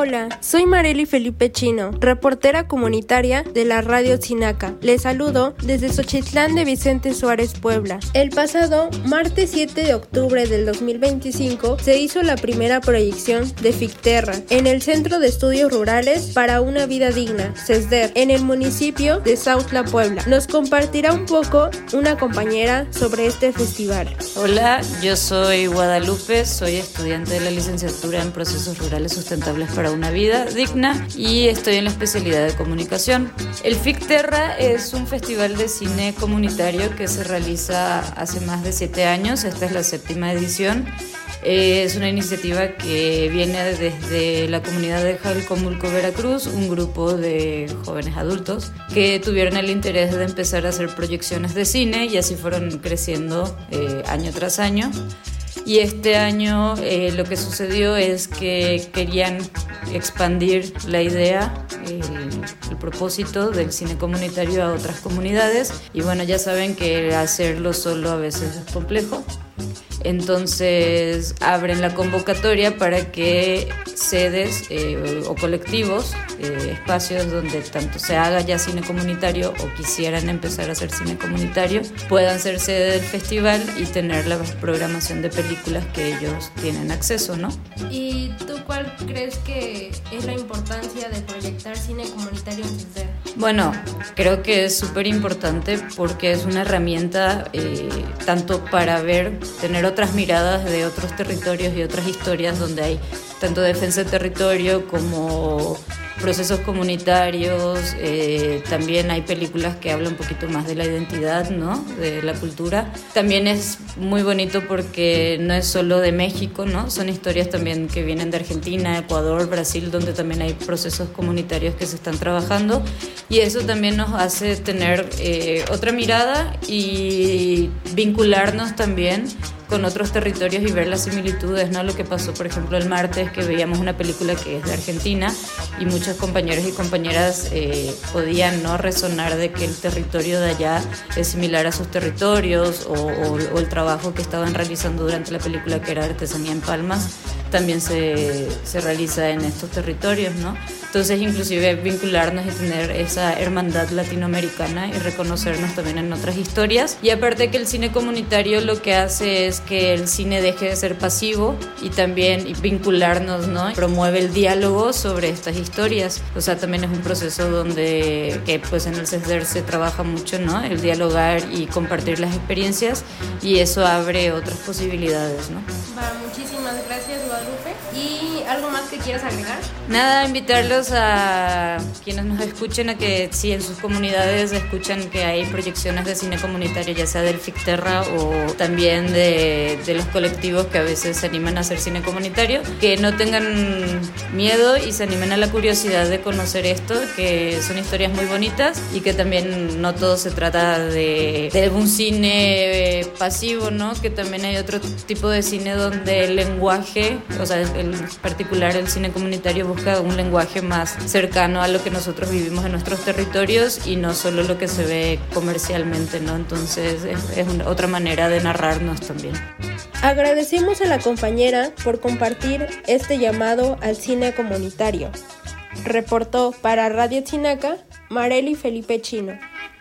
Hola, soy Marely Felipe Chino, reportera comunitaria de la Radio Tinaca. Les saludo desde Xochitlán de Vicente Suárez, Puebla. El pasado martes 7 de octubre del 2025 se hizo la primera proyección de Ficterra en el Centro de Estudios Rurales para una Vida Digna, CESDER, en el municipio de Sautla, Puebla. Nos compartirá un poco una compañera sobre este festival. Hola, yo soy Guadalupe, soy estudiante de la licenciatura en Procesos Rurales Sustentables para una Vida Digna y estoy en la especialidad de comunicación. El Ficterra es un festival de cine comunitario que se realiza hace más de 7 años, esta es la 7ª edición. Es una iniciativa que viene desde la comunidad de Jalcomulco, Veracruz, un grupo de jóvenes adultos que tuvieron el interés de empezar a hacer proyecciones de cine y así fueron creciendo año tras año. Y este año lo que sucedió es que querían expandir la idea, el propósito del cine comunitario a otras comunidades. Y bueno, ya saben que hacerlo solo a veces es complejo. Entonces abren la convocatoria para que sedes o colectivos, espacios donde tanto se haga ya cine comunitario o quisieran empezar a hacer cine comunitario, puedan ser sede del festival y tener la programación de películas que ellos tienen acceso, ¿no? ¿Y tú cuál crees que es la importancia de proyectar cine comunitario en CESDER? Bueno, creo que es súper importante porque es una herramienta tanto para tener otras miradas de otros territorios y otras historias donde hay tanto defensa de territorio como procesos comunitarios, también hay películas que hablan un poquito más de la identidad, ¿no? De la cultura. También es muy bonito porque no es solo de México, ¿no? Son historias también que vienen de Argentina, Ecuador, Brasil, donde también hay procesos comunitarios que se están trabajando y eso también nos hace tener otra mirada y vincularnos también con otros territorios y ver las similitudes, ¿no? Lo que pasó, por ejemplo, el martes, que veíamos una película que es de Argentina y muchos compañeros y compañeras podían no resonar de que el territorio de allá es similar a sus territorios o el trabajo que estaban realizando durante la película, que era artesanía en palmas, también se realiza en estos territorios, ¿no? Entonces, inclusive vincularnos y tener esa hermandad latinoamericana y reconocernos también en otras historias. Y aparte que el cine comunitario lo que hace es que el cine deje de ser pasivo y también vincularnos, ¿no? Promueve el diálogo sobre estas historias. O sea, también es un proceso donde que pues en el CESDER se trabaja mucho, ¿no? El dialogar y compartir las experiencias y eso abre otras posibilidades, ¿no? Muchísimas gracias, Guadalupe. ¿Y algo más que quieras agregar? Nada, invitarlos a quienes nos escuchen a que si en sus comunidades escuchan que hay proyecciones de cine comunitario, ya sea del Ficterra o también de los colectivos que a veces se animan a hacer cine comunitario, que no tengan miedo y se animen a la curiosidad de conocer esto, que son historias muy bonitas y que también no todo se trata de un cine pasivo, ¿no? Que también hay otro tipo de cine donde el lenguaje, o sea, en particular el cine comunitario busca un lenguaje más cercano a lo que nosotros vivimos en nuestros territorios y no solo lo que se ve comercialmente, ¿no? Entonces es otra manera de narrarnos también. Agradecemos a la compañera por compartir este llamado al cine comunitario. Reportó para Radio Tinaca, Marely Felipe Chino.